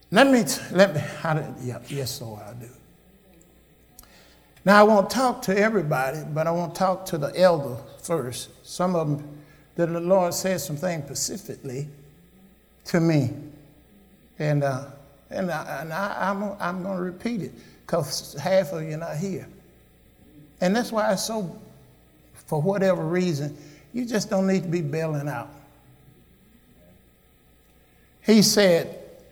Yes, Lord, I do. Now, I won't talk to everybody, but I won't talk to the elder first. Some of them, the Lord said some things specifically to me. And I'm going to repeat it because half of you are not here. And that's why it's so, for whatever reason, you just don't need to be bailing out. He said,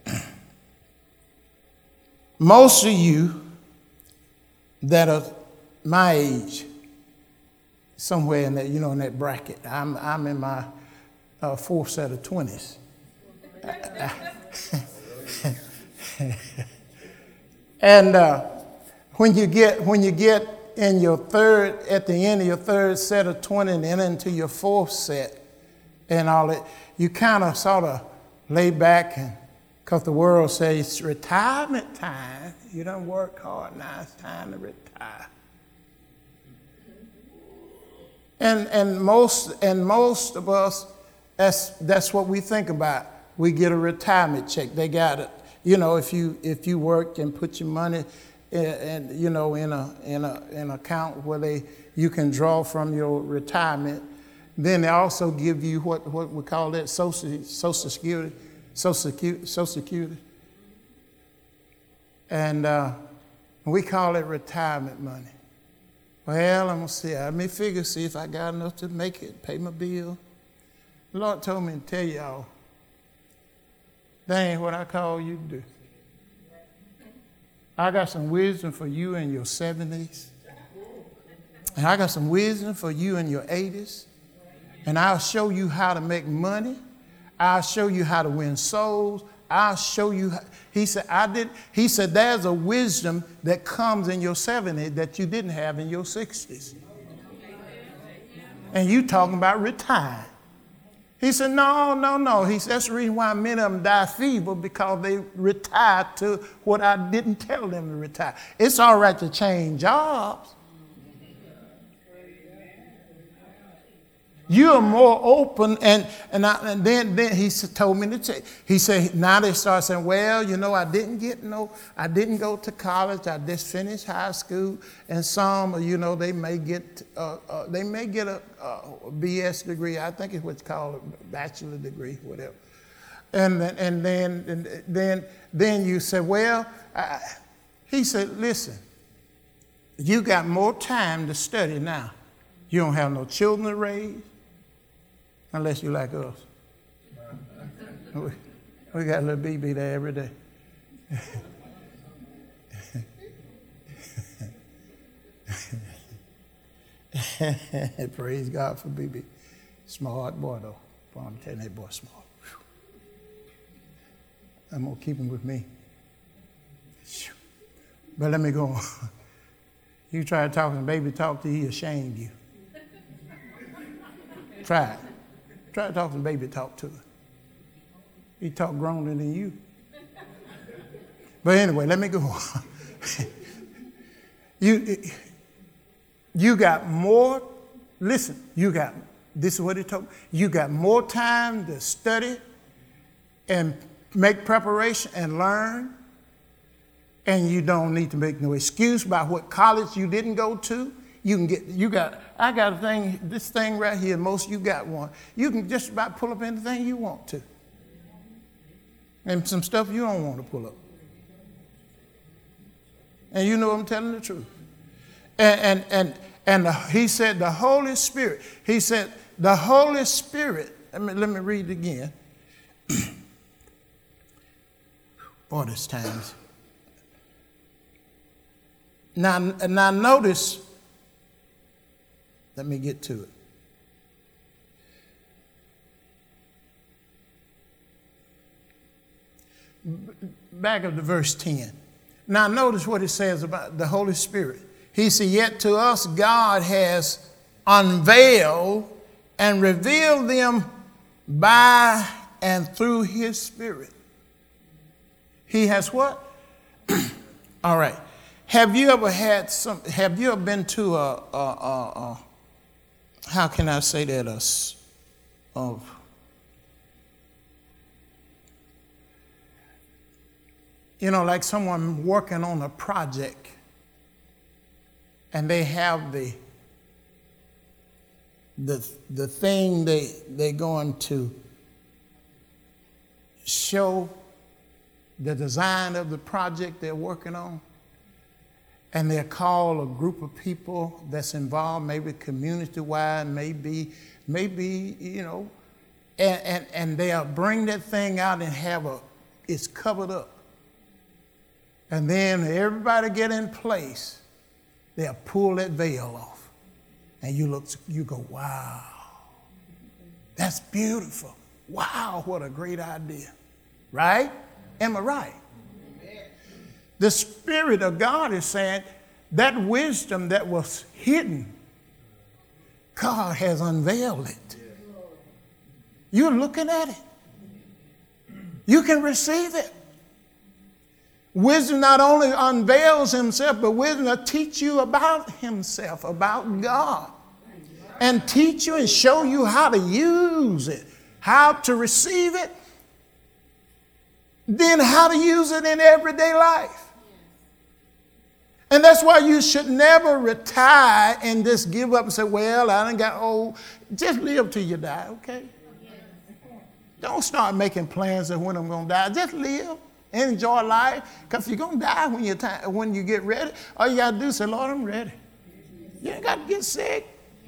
most of you that are my age, somewhere in that, in that bracket. I'm in my fourth set of 20s. And when you get in your third, at the end of your third set of 20 and then into your fourth set and all that, you kind of sort of lay back, and because the world says it's retirement time. You don't work hard, now it's time to retire. And most of us, that's what we think about. We get a retirement check. They got it. If you work and put your money in an account where you can draw from your retirement, then they also give you what we call that Social Security. And we call it retirement money. Well, I'm going to see. Let me see if I got enough to make it, pay my bill. The Lord told me to tell y'all, that ain't what I call you to do. I got some wisdom for you in your 70s. And I got some wisdom for you in your 80s. And I'll show you how to make money. I'll show you how to win souls. I'll show you. He said, there's a wisdom that comes in your 70s that you didn't have in your 60s. And you talking about retiring. He said, no. He said, that's the reason why many of them die feeble, because they retired to what I didn't tell them to retire. It's all right to change jobs. You are more open, and then he told me to check. He said, now they start saying, well, I didn't go to college. I just finished high school, and some, they may get a BS degree. I think it's what's called a bachelor degree, whatever. And then you say, well, he said, listen, you got more time to study now. You don't have no children to raise. Unless you like us. We got a little BB there every day. Praise God for BB. Smart boy, though. Boy, I'm telling that boy smart. I'm going to keep him with me. But let me go on. You try to talk to baby talk to you, he ashamed you. Try it. Try to talk to baby talk to her. He talk growner than you. But anyway, let me go on. You got more, listen, this is what he told me. You got more time to study and make preparation and learn. And you don't need to make no excuse about what college you didn't go to. I got this thing right here, most of you got one. You can just about pull up anything you want to. And some stuff you don't want to pull up. And you know I'm telling the truth. He said the Holy Spirit. He said the Holy Spirit, let me read it again. Boy, this times. Now notice. Let me get to it. Back up to verse 10. Now notice what it says about the Holy Spirit. He said, yet to us God has unveiled and revealed them by and through his Spirit. He has what? All right. Have you ever been to how can I say that? like someone working on a project and they have the thing they're going to show the design of the project they're working on, and they'll call a group of people that's involved, maybe community-wide, maybe, and they'll bring that thing out and it's covered up. And then everybody get in place, they'll pull that veil off. And you go, wow, that's beautiful. Wow, what a great idea. Right? Am I right? Amen. The Spirit of God is saying that wisdom that was hidden, God has unveiled it. You're looking at it. You can receive it. Wisdom not only unveils himself, but wisdom will teach you about himself, about God, and teach you and show you how to use it, how to receive it, then how to use it in everyday life. And that's why you should never retire and just give up and say, well, I done got old. Just live till you die, okay? Don't start making plans of when I'm going to die. Just live. Enjoy life, because you're going to die when you get ready. All you got to do is say, Lord, I'm ready. You ain't got to get sick.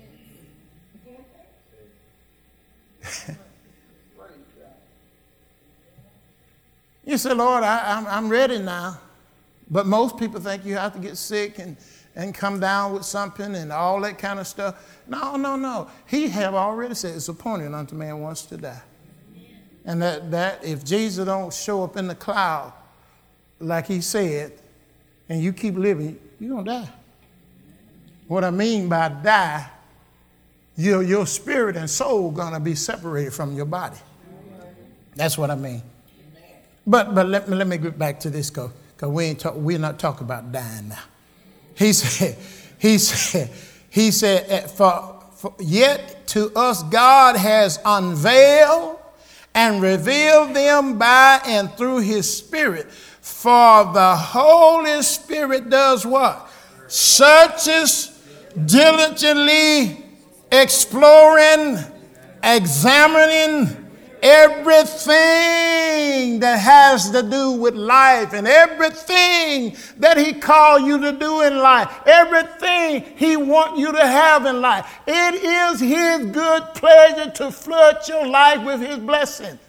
You say, Lord, I'm ready now. But most people think you have to get sick and come down with something and all that kind of stuff. No. He have already said it's appointed unto man once to die. And that if Jesus don't show up in the cloud like he said, and you keep living, you're going to die. What I mean by die, your spirit and soul going to be separated from your body. That's what I mean. But let me get back to this, because we're not talking about dying now. He said, for yet to us God has unveiled and revealed them by and through his Spirit. For the Holy Spirit does what? Searches, diligently exploring, examining everything that has to do with life and everything that he called you to do in life, everything he wants you to have in life. It is his good pleasure to flood your life with his blessing.